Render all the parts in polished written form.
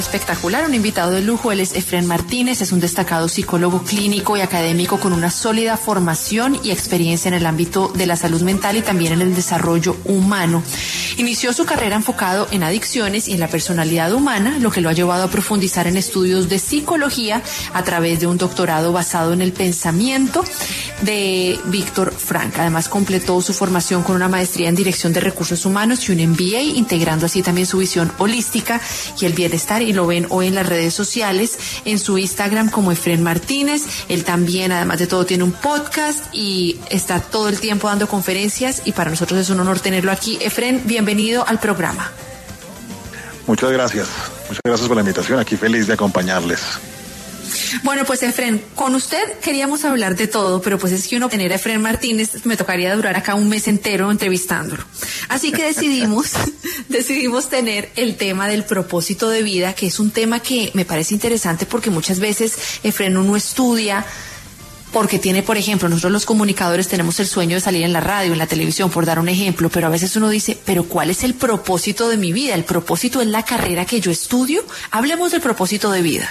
Espectacular, un invitado de lujo. Él es Efrén Martínez, es un destacado psicólogo clínico y académico con una sólida formación y experiencia en el ámbito de la salud mental y también en el desarrollo humano. Inició su carrera enfocado en adicciones y en la personalidad humana, lo que lo ha llevado a profundizar en estudios de psicología a través de un doctorado basado en el pensamiento de Víctor Frank. Además, completó su formación con una maestría en dirección de recursos humanos y un MBA, integrando así también su visión holística y el bienestar, y lo ven hoy en las redes sociales, en su Instagram como Efrén Martínez. Él también, además de todo, tiene un podcast y está todo el tiempo dando conferencias, y para nosotros es un honor tenerlo aquí. Efrén, bienvenido al programa. Muchas gracias por la invitación, aquí feliz de acompañarles. Bueno, pues Efrén, con usted queríamos hablar de todo, pero pues es que uno tener a Efrén Martínez me tocaría durar acá un mes entero entrevistándolo. Así que decidimos tener el tema del propósito de vida, que es un tema que me parece interesante porque muchas veces, Efrén, uno estudia porque tiene, por ejemplo, nosotros los comunicadores tenemos el sueño de salir en la radio, en la televisión, por dar un ejemplo, pero a veces uno dice, pero ¿cuál es el propósito de mi vida? ¿El propósito es la carrera que yo estudio? Hablemos del propósito de vida.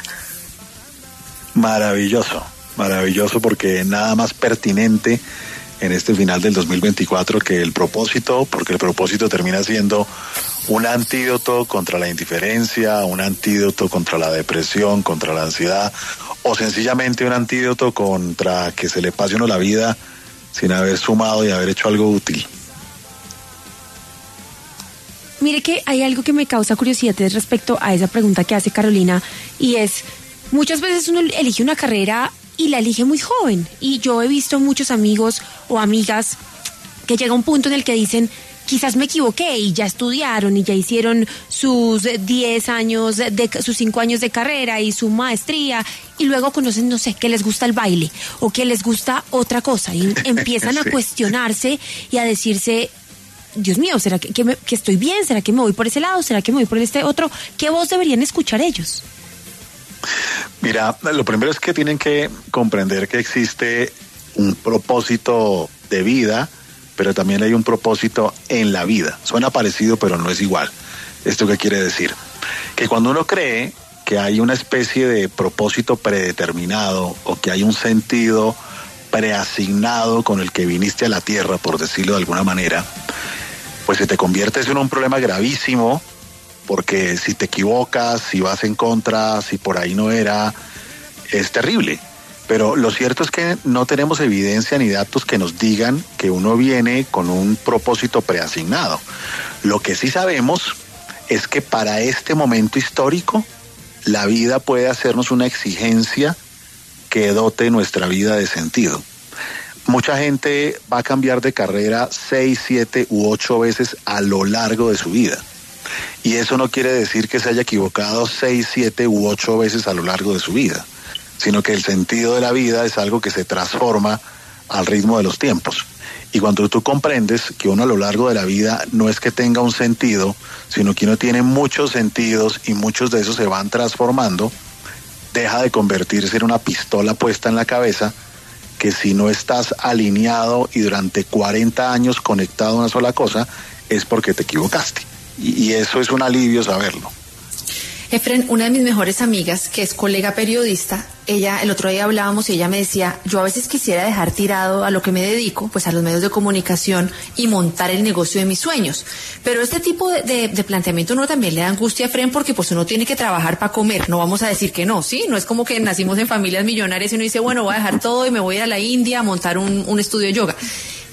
Maravilloso, porque nada más pertinente en este final del 2024 que el propósito, porque el propósito termina siendo un antídoto contra la indiferencia, un antídoto contra la depresión, contra la ansiedad, o sencillamente un antídoto contra que se le pase uno la vida sin haber sumado y haber hecho algo útil. Mire que hay algo que me causa curiosidad respecto a esa pregunta que hace Carolina, y es: muchas veces uno elige una carrera y la elige muy joven, y yo he visto muchos amigos o amigas que llega un punto en el que dicen, quizás me equivoqué, y ya estudiaron y ya hicieron sus 10 años, sus 5 años de carrera y su maestría, y luego conocen, no sé, que les gusta el baile o que les gusta otra cosa, y empiezan a cuestionarse y a decirse, Dios mío, ¿será que estoy bien? ¿Será que me voy por ese lado? ¿Será que me voy por este otro? ¿Qué voz deberían escuchar ellos? Mira, lo primero es que tienen que comprender que existe un propósito de vida, pero también hay un propósito en la vida. Suena parecido, pero no es igual. ¿Esto qué quiere decir? Que cuando uno cree que hay una especie de propósito predeterminado o que hay un sentido preasignado con el que viniste a la tierra, por decirlo de alguna manera, pues se te convierte en un problema gravísimo, porque si te equivocas, si vas en contra, si por ahí no era, es terrible. Pero lo cierto es que no tenemos evidencia ni datos que nos digan que uno viene con un propósito preasignado. Lo que sí sabemos es que para este momento histórico, la vida puede hacernos una exigencia que dote nuestra vida de sentido. Mucha gente va a cambiar de carrera 6, 7 u 8 veces a lo largo de su vida. Y eso no quiere decir que se haya equivocado 6, 7 u 8 veces a lo largo de su vida, sino que el sentido de la vida es algo que se transforma al ritmo de los tiempos. Y cuando tú comprendes que uno a lo largo de la vida no es que tenga un sentido, sino que uno tiene muchos sentidos y muchos de esos se van transformando, deja de convertirse en una pistola puesta en la cabeza, que si no estás alineado y durante 40 años conectado a una sola cosa, es porque te equivocaste. Y eso es un alivio saberlo. Efrén, una de mis mejores amigas, que es colega periodista, ella, el otro día hablábamos y ella me decía, yo a veces quisiera dejar tirado a lo que me dedico, pues a los medios de comunicación, y montar el negocio de mis sueños. Pero este tipo de planteamiento uno también le da angustia, Efrén, porque pues uno tiene que trabajar para comer, no vamos a decir que no, ¿sí? No es como que nacimos en familias millonarias y uno dice, bueno, voy a dejar todo y me voy a ir a la India a montar un estudio de yoga.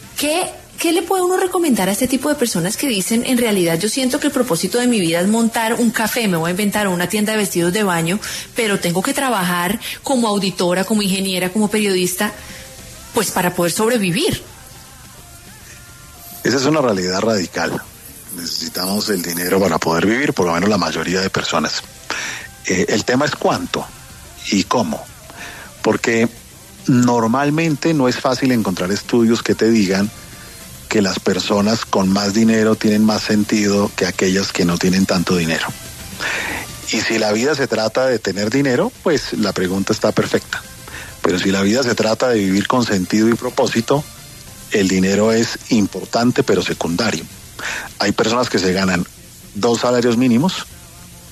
¿Qué le puede uno recomendar a este tipo de personas que dicen, en realidad yo siento que el propósito de mi vida es montar un café, me voy a inventar una tienda de vestidos de baño, pero tengo que trabajar como auditora, como ingeniera, como periodista, pues para poder sobrevivir? Esa es una realidad radical. Necesitamos el dinero para poder vivir, por lo menos la mayoría de personas. El tema es cuánto y cómo, porque normalmente no es fácil encontrar estudios que te digan que las personas con más dinero tienen más sentido que aquellas que no tienen tanto dinero. Y si la vida se trata de tener dinero, pues la pregunta está perfecta. Pero si la vida se trata de vivir con sentido y propósito, el dinero es importante pero secundario. Hay personas que se ganan 2 salarios mínimos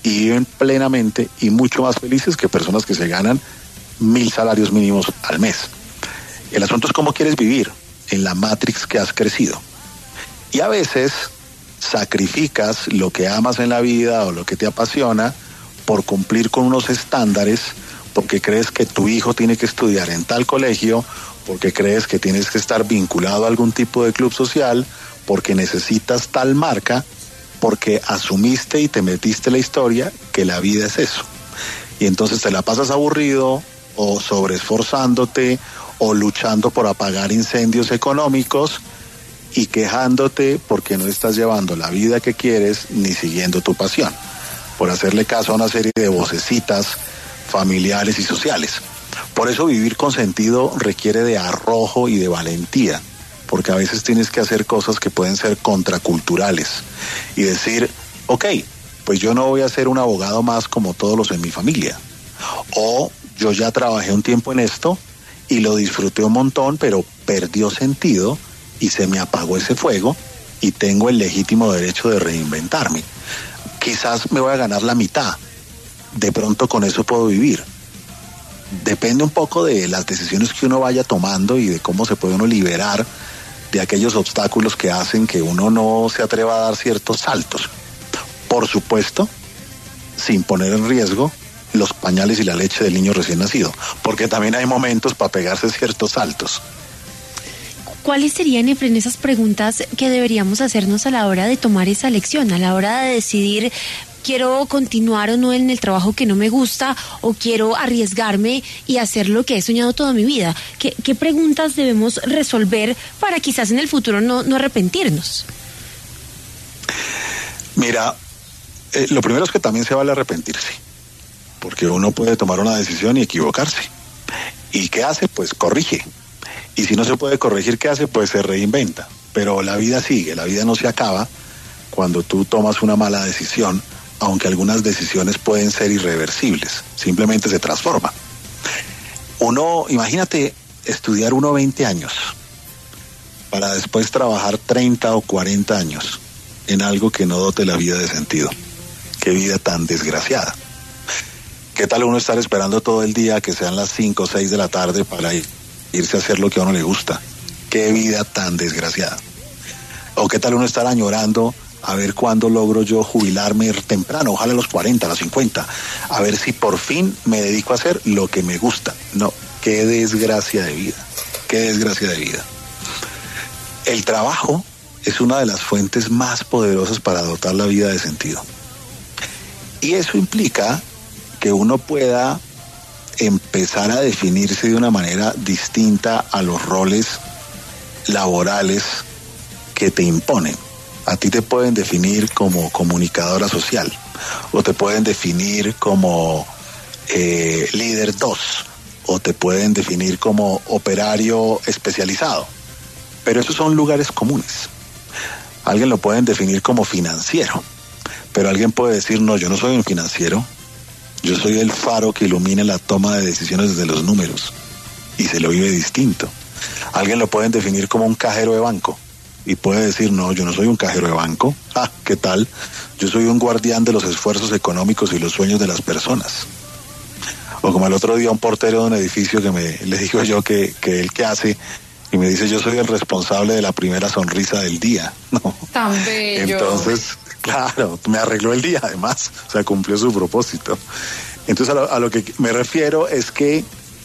y viven plenamente y mucho más felices que personas que se ganan 1.000 salarios mínimos al mes. El asunto es cómo quieres vivir en la matrix que has crecido. Y a veces sacrificas lo que amas en la vida o lo que te apasiona por cumplir con unos estándares, porque crees que tu hijo tiene que estudiar en tal colegio, porque crees que tienes que estar vinculado a algún tipo de club social, porque necesitas tal marca, porque asumiste y te metiste la historia que la vida es eso. Y entonces te la pasas aburrido o sobreesforzándote o luchando por apagar incendios económicos y quejándote porque no estás llevando la vida que quieres ni siguiendo tu pasión, por hacerle caso a una serie de vocecitas familiares y sociales. Por eso vivir con sentido requiere de arrojo y de valentía, porque a veces tienes que hacer cosas que pueden ser contraculturales y decir, ok, pues yo no voy a ser un abogado más como todos los en mi familia, o yo ya trabajé un tiempo en esto y lo disfruté un montón, pero perdió sentido y se me apagó ese fuego y tengo el legítimo derecho de reinventarme. Quizás me voy a ganar la mitad, de pronto con eso puedo vivir. Depende un poco de las decisiones que uno vaya tomando y de cómo se puede uno liberar de aquellos obstáculos que hacen que uno no se atreva a dar ciertos saltos. Por supuesto, sin poner en riesgo los pañales y la leche del niño recién nacido, porque también hay momentos para pegarse ciertos saltos. ¿Cuáles serían, Efren, esas preguntas que deberíamos hacernos a la hora de tomar esa elección, a la hora de decidir quiero continuar o no en el trabajo que no me gusta o quiero arriesgarme y hacer lo que he soñado toda mi vida? ¿Qué preguntas debemos resolver para quizás en el futuro no arrepentirnos? Mira, lo primero es que también se vale arrepentirse, porque uno puede tomar una decisión y equivocarse. ¿Y qué hace? Pues corrige. Y si no se puede corregir, ¿qué hace? Pues se reinventa. Pero la vida sigue, la vida no se acaba cuando tú tomas una mala decisión, aunque algunas decisiones pueden ser irreversibles, simplemente se transforman. Imagínate estudiar 20 años para después trabajar 30 o 40 años en algo que no dote la vida de sentido. Qué vida tan desgraciada. ¿Qué tal uno estar esperando todo el día que sean las 5 o 6 de la tarde para irse a hacer lo que a uno le gusta? Qué vida tan desgraciada. ¿O qué tal uno estar añorando a ver cuándo logro yo jubilarme temprano, ojalá a los 40, a los 50, a ver si por fin me dedico a hacer lo que me gusta? No, qué desgracia de vida, qué desgracia de vida. El trabajo es una de las fuentes más poderosas para dotar la vida de sentido. Y eso implica que uno pueda empezar a definirse de una manera distinta a los roles laborales que te imponen. A ti te pueden definir como comunicadora social, o te pueden definir como líder 2, o te pueden definir como operario especializado. Pero esos son lugares comunes. Alguien lo pueden definir como financiero, pero alguien puede decir, no, yo no soy un financiero, yo soy el faro que ilumina la toma de decisiones desde los números, y se lo vive distinto. Alguien lo pueden definir como un cajero de banco, y puede decir, no, yo no soy un cajero de banco. ¿Qué tal? Yo soy un guardián de los esfuerzos económicos y los sueños de las personas. O como el otro día un portero de un edificio que le digo yo que él qué hace, y me dice, yo soy el responsable de la primera sonrisa del día. ¿No? Tan bello. Entonces, claro, me arregló el día además, o sea, cumplió su propósito. Entonces a lo que me refiero es que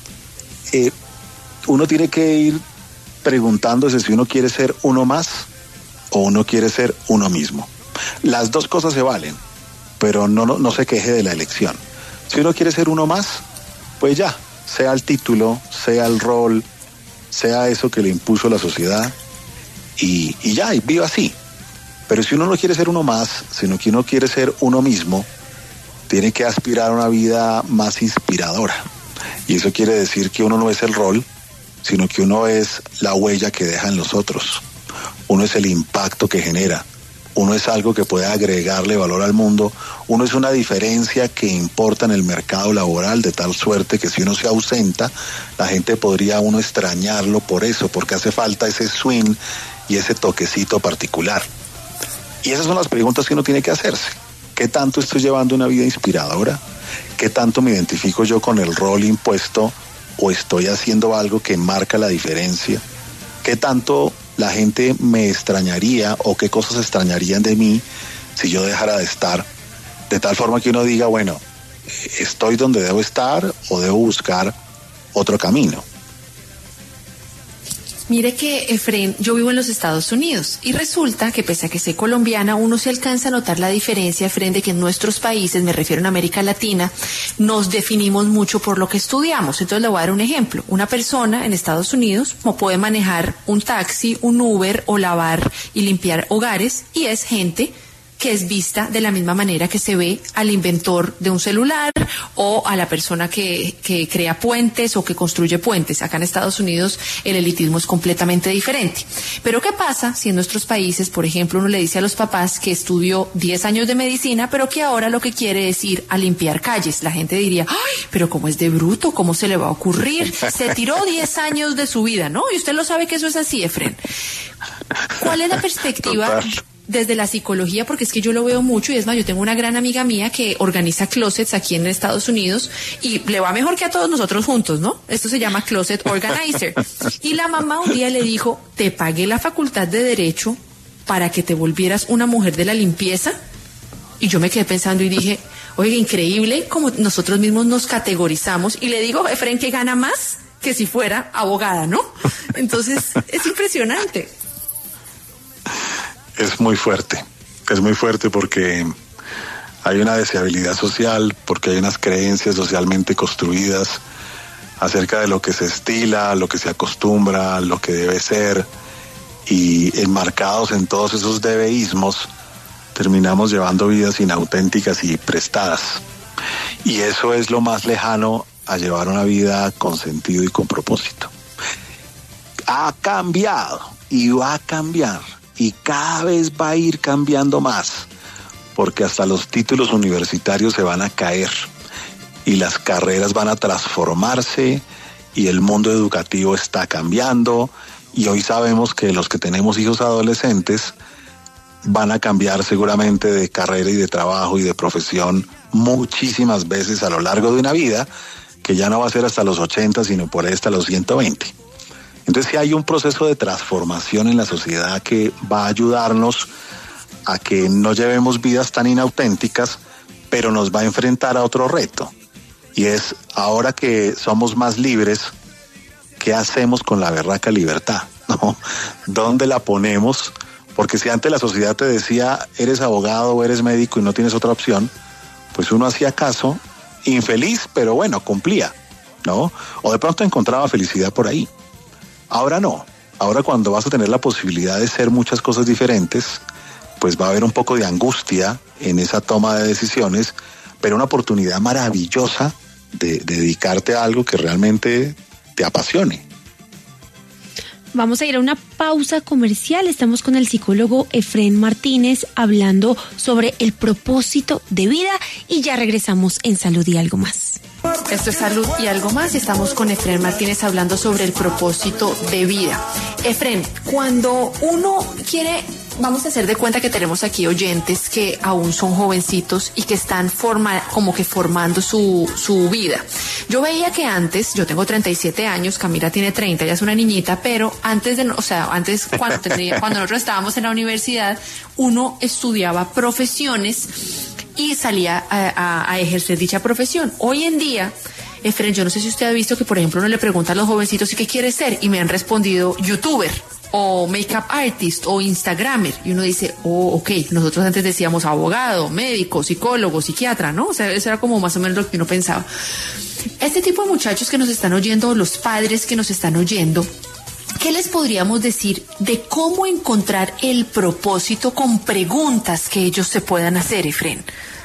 uno tiene que ir preguntándose si uno quiere ser uno más o uno quiere ser uno mismo. Las dos cosas se valen, pero no se queje de la elección. Si uno quiere ser uno más, pues ya, sea el título, sea el rol, sea eso que le impuso la sociedad, y ya, y viva así. Pero si uno no quiere ser uno más, sino que uno quiere ser uno mismo, tiene que aspirar a una vida más inspiradora. Y eso quiere decir que uno no es el rol, sino que uno es la huella que deja en los otros. Uno es el impacto que genera. Uno es algo que puede agregarle valor al mundo. Uno es una diferencia que importa en el mercado laboral, de tal suerte que si uno se ausenta, la gente podría uno extrañarlo por eso, porque hace falta ese swing y ese toquecito particular. Y esas son las preguntas que uno tiene que hacerse. ¿Qué tanto estoy llevando una vida inspiradora? ¿Qué tanto me identifico yo con el rol impuesto o estoy haciendo algo que marca la diferencia? ¿Qué tanto la gente me extrañaría o qué cosas extrañarían de mí si yo dejara de estar? De tal forma que uno diga, bueno, ¿estoy donde debo estar o debo buscar otro camino? Mire que, Efren, yo vivo en los Estados Unidos y resulta que pese a que soy colombiana, uno se alcanza a notar la diferencia, Efren, de que en nuestros países, me refiero a América Latina, nos definimos mucho por lo que estudiamos. Entonces le voy a dar un ejemplo. Una persona en Estados Unidos puede manejar un taxi, un Uber o lavar y limpiar hogares y es gente que es vista de la misma manera que se ve al inventor de un celular o a la persona que crea puentes o que construye puentes. Acá en Estados Unidos el elitismo es completamente diferente. Pero ¿qué pasa si en nuestros países, por ejemplo, uno le dice a los papás que estudió 10 años de medicina, pero que ahora lo que quiere es ir a limpiar calles? La gente diría, ¡ay, pero cómo es de bruto! ¿Cómo se le va a ocurrir? Se tiró 10 años de su vida, ¿no? Y usted lo sabe que eso es así, Efren. ¿Cuál es la perspectiva desde la psicología? Porque es que yo lo veo mucho y es más, yo tengo una gran amiga mía que organiza closets aquí en Estados Unidos y le va mejor que a todos nosotros juntos, ¿no? Esto se llama Closet Organizer. Y la mamá un día le dijo, te pagué la facultad de Derecho para que te volvieras una mujer de la limpieza. Y yo me quedé pensando y dije, oiga, increíble como nosotros mismos nos categorizamos. Y le digo, Efren, que gana más que si fuera abogada, ¿no? Entonces, es impresionante. Es muy fuerte porque hay una deseabilidad social, porque hay unas creencias socialmente construidas acerca de lo que se estila, lo que se acostumbra, lo que debe ser, y enmarcados en todos esos debeísmos, terminamos llevando vidas inauténticas y prestadas. Y eso es lo más lejano a llevar una vida con sentido y con propósito. Ha cambiado y va a cambiar. Y cada vez va a ir cambiando más, porque hasta los títulos universitarios se van a caer y las carreras van a transformarse y el mundo educativo está cambiando y hoy sabemos que los que tenemos hijos adolescentes van a cambiar seguramente de carrera y de trabajo y de profesión muchísimas veces a lo largo de una vida, que ya no va a ser hasta los 80, sino por ahí hasta los 120. Entonces sí hay un proceso de transformación en la sociedad que va a ayudarnos a que no llevemos vidas tan inauténticas, pero nos va a enfrentar a otro reto. Y es, ahora que somos más libres, ¿qué hacemos con la berraca libertad? ¿No? ¿Dónde la ponemos? Porque si antes la sociedad te decía, eres abogado o eres médico y no tienes otra opción, pues uno hacía caso, infeliz, pero bueno, cumplía, ¿no? O de pronto encontraba felicidad por ahí. Ahora no. Ahora cuando vas a tener la posibilidad de ser muchas cosas diferentes, pues va a haber un poco de angustia en esa toma de decisiones, pero una oportunidad maravillosa de dedicarte a algo que realmente te apasione. Vamos a ir a una pausa comercial. Estamos con el psicólogo Efren Martínez hablando sobre el propósito de vida y ya regresamos en Salud y Algo Más. Esto es Salud y Algo Más y estamos con Efren Martínez hablando sobre el propósito de vida. Efren, cuando uno quiere, vamos a hacer de cuenta que tenemos aquí oyentes que aún son jovencitos y que están formando su vida. Yo veía que antes, yo tengo 37 años, Camila tiene 30, ella es una niñita, pero antes cuando nosotros estábamos en la universidad, uno estudiaba profesiones y salía a ejercer dicha profesión. Hoy en día, Efren, yo no sé si usted ha visto que, por ejemplo, uno le pregunta a los jovencitos ¿y qué quiere ser? Y me han respondido youtuber o makeup artist o instagramer. Y uno dice, ok, nosotros antes decíamos abogado, médico, psicólogo, psiquiatra, ¿no? O sea, eso era como más o menos lo que uno pensaba. Este tipo de muchachos que nos están oyendo, los padres que nos están oyendo, ¿qué les podríamos decir de cómo encontrar el propósito con preguntas que ellos se puedan hacer, Efren?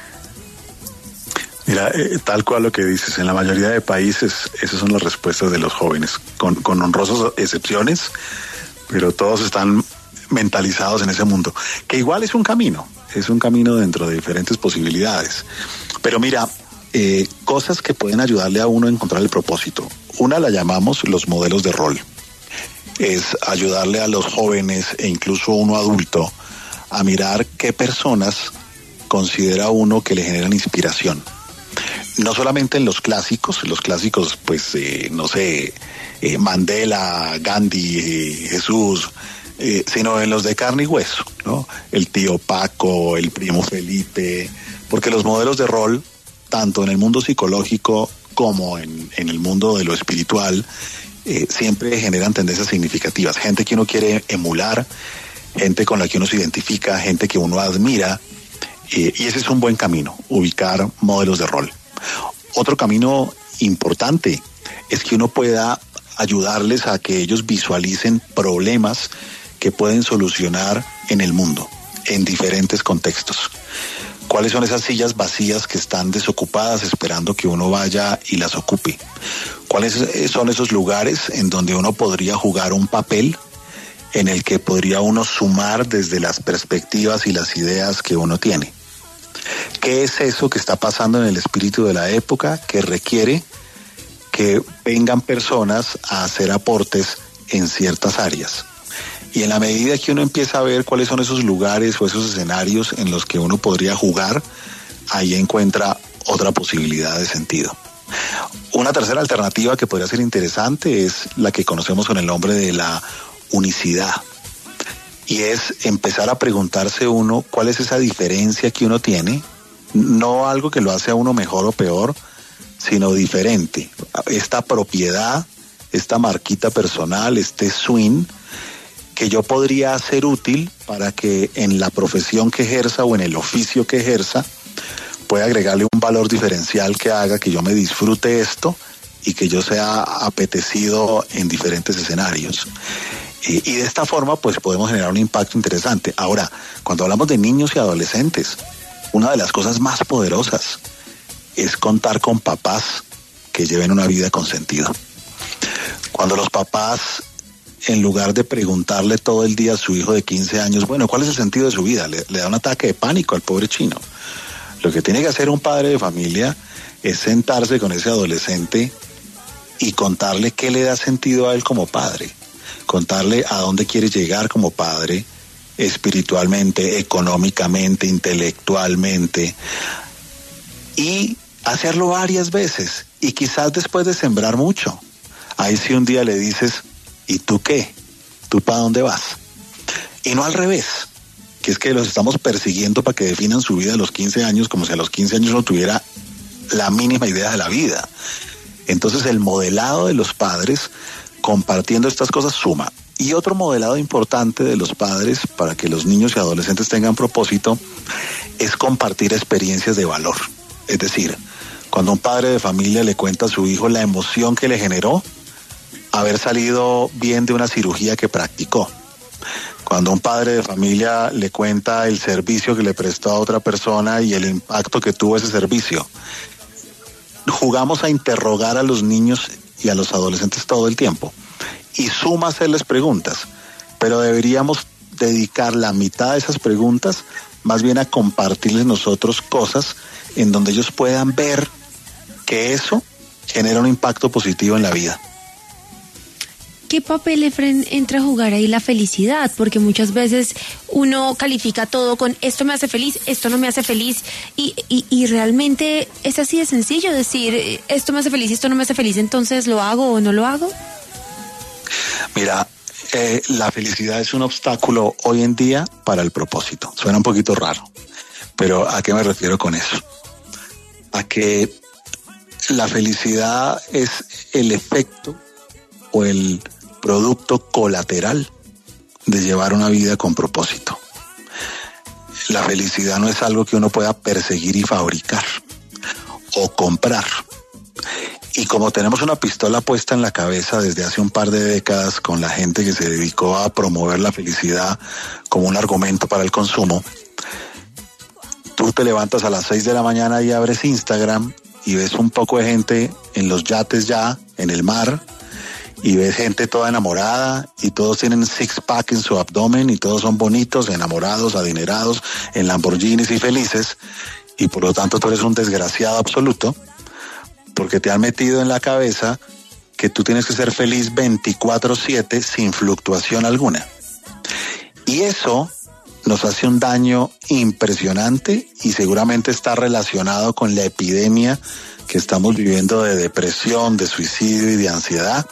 Mira, tal cual lo que dices, en la mayoría de países esas son las respuestas de los jóvenes, con honrosas excepciones, pero todos están mentalizados en ese mundo, que igual es un camino dentro de diferentes posibilidades. Pero mira, cosas que pueden ayudarle a uno a encontrar el propósito. Una la llamamos los modelos de rol. Es ayudarle a los jóvenes e incluso uno adulto a mirar qué personas considera uno que le generan inspiración. No solamente en los clásicos pues, no sé, Mandela, Gandhi, Jesús, sino en los de carne y hueso, ¿no? El tío Paco, el primo Felipe, porque los modelos de rol, tanto en el mundo psicológico como en el mundo de lo espiritual, siempre generan tendencias significativas. Gente que uno quiere emular, gente con la que uno se identifica, gente que uno admira, y ese es un buen camino, ubicar modelos de rol. Otro camino importante es que uno pueda ayudarles a que ellos visualicen problemas que pueden solucionar en el mundo, en diferentes contextos. ¿Cuáles son esas sillas vacías que están desocupadas esperando que uno vaya y las ocupe? ¿Cuáles son esos lugares en donde uno podría jugar un papel en el que podría uno sumar desde las perspectivas y las ideas que uno tiene? ¿Qué es eso que está pasando en el espíritu de la época que requiere que vengan personas a hacer aportes en ciertas áreas? Y en la medida que uno empieza a ver cuáles son esos lugares o esos escenarios en los que uno podría jugar, ahí encuentra otra posibilidad de sentido. Una tercera alternativa que podría ser interesante es la que conocemos con el nombre de la unicidad. Y es empezar a preguntarse uno cuál es esa diferencia que uno tiene, no algo que lo hace a uno mejor o peor, sino diferente. Esta propiedad, esta marquita personal, este swing, que yo podría hacer útil para que en la profesión que ejerza o en el oficio que ejerza pueda agregarle un valor diferencial que haga que yo me disfrute esto y que yo sea apetecido en diferentes escenarios. Y de esta forma pues podemos generar un impacto interesante. Ahora, cuando hablamos de niños y adolescentes, una de las cosas más poderosas es contar con papás que lleven una vida con sentido. Cuando los papás, en lugar de preguntarle todo el día a su hijo de 15 años, bueno, ¿cuál es el sentido de su vida? Le da un ataque de pánico al pobre chino. Lo que tiene que hacer un padre de familia es sentarse con ese adolescente y contarle qué le da sentido a él como padre, contarle a dónde quiere llegar como padre, espiritualmente, económicamente, intelectualmente, y hacerlo varias veces, y quizás después de sembrar mucho, ahí sí un día le dices, ¿y tú qué? ¿Tú para dónde vas? Y no al revés, que es que los estamos persiguiendo para que definan su vida a los 15 años, como si a los 15 años no tuviera la mínima idea de la vida. Entonces el modelado de los padres compartiendo estas cosas suma. Y otro modelado importante de los padres para que los niños y adolescentes tengan propósito es compartir experiencias de valor. Es decir, cuando un padre de familia le cuenta a su hijo la emoción que le generó haber salido bien de una cirugía que practicó. Cuando un padre de familia le cuenta el servicio que le prestó a otra persona y el impacto que tuvo ese servicio. Jugamos a interrogar a los niños y a los adolescentes todo el tiempo. Y suma hacerles preguntas, pero deberíamos dedicar la mitad de esas preguntas más bien a compartirles nosotros cosas en donde ellos puedan ver que eso genera un impacto positivo en la vida. ¿Qué papel, Efren, entra a jugar ahí la felicidad? Porque muchas veces uno califica todo con esto me hace feliz, esto no me hace feliz, y realmente es así de sencillo decir esto me hace feliz, esto no me hace feliz, entonces lo hago o no lo hago. Mira, la felicidad es un obstáculo hoy en día para el propósito. Suena un poquito raro, pero ¿a qué me refiero con eso? A que la felicidad es el efecto o el producto colateral de llevar una vida con propósito. La felicidad no es algo que uno pueda perseguir y fabricar o comprar. Y como tenemos una pistola puesta en la cabeza desde hace un par de décadas con la gente que se dedicó a promover la felicidad como un argumento para el consumo, tú te levantas a las 6 de la mañana y abres Instagram y ves un poco de gente en los yates ya, en el mar, y ves gente toda enamorada y todos tienen six-pack en su abdomen y todos son bonitos, enamorados, adinerados, en Lamborghinis y felices, y por lo tanto tú eres un desgraciado absoluto porque te han metido en la cabeza que tú tienes que ser feliz 24/7 sin fluctuación alguna. Y eso nos hace un daño impresionante y seguramente está relacionado con la epidemia que estamos viviendo de depresión, de suicidio y de ansiedad.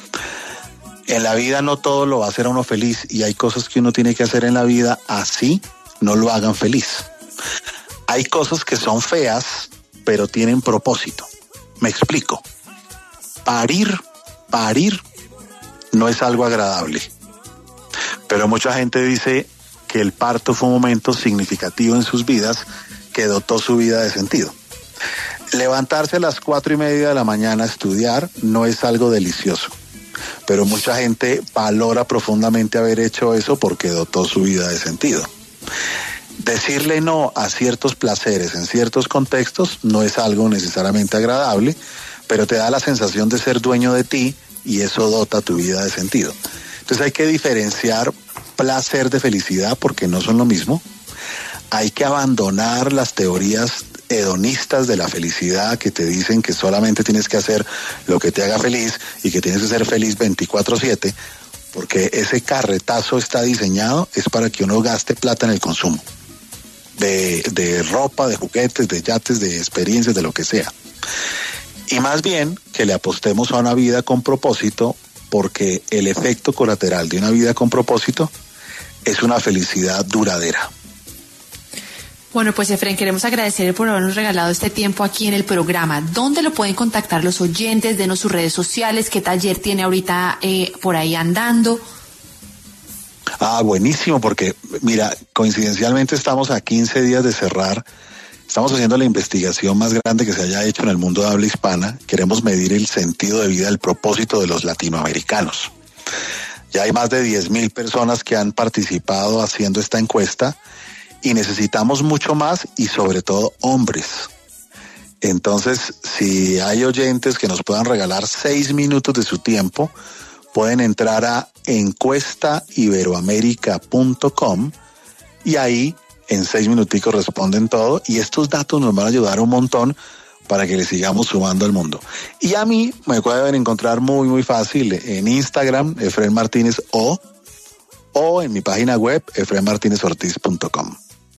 En la vida no todo lo va a hacer a uno feliz y hay cosas que uno tiene que hacer en la vida así no lo hagan feliz. Hay cosas que son feas, pero tienen propósito. Me explico. Parir no es algo agradable. Pero mucha gente dice que el parto fue un momento significativo en sus vidas que dotó su vida de sentido. Levantarse a las 4:30 de la mañana a estudiar no es algo delicioso, pero mucha gente valora profundamente haber hecho eso porque dotó su vida de sentido. Decirle no a ciertos placeres en ciertos contextos no es algo necesariamente agradable, pero te da la sensación de ser dueño de ti y eso dota tu vida de sentido. Entonces hay que diferenciar placer de felicidad porque no son lo mismo. Hay que abandonar las teorías hedonistas de la felicidad que te dicen que solamente tienes que hacer lo que te haga feliz y que tienes que ser feliz 24/7, porque ese carretazo está diseñado es para que uno gaste plata en el consumo de ropa, de juguetes, de yates, de experiencias, de lo que sea. Y más bien que le apostemos a una vida con propósito, porque el efecto colateral de una vida con propósito es una felicidad duradera. Bueno, pues Efren, queremos agradecerle por habernos regalado este tiempo aquí en el programa. ¿Dónde lo pueden contactar los oyentes? Denos sus redes sociales, qué taller tiene ahorita por ahí andando. Buenísimo, porque mira, coincidencialmente estamos a 15 días de cerrar. Estamos haciendo la investigación más grande que se haya hecho en el mundo de habla hispana. Queremos medir el sentido de vida, el propósito de los latinoamericanos. Ya hay más de 10,000 personas que han participado haciendo esta encuesta y necesitamos mucho más y sobre todo hombres. Entonces, si hay oyentes que nos puedan regalar 6 minutos de su tiempo, pueden entrar a encuestaiberoamerica.com y ahí en 6 minuticos responden todo y estos datos nos van a ayudar un montón para que le sigamos sumando al mundo. Y a mí me pueden encontrar muy fácil en Instagram, Efren Martínez o en mi página web, efrenmartinezortiz.com.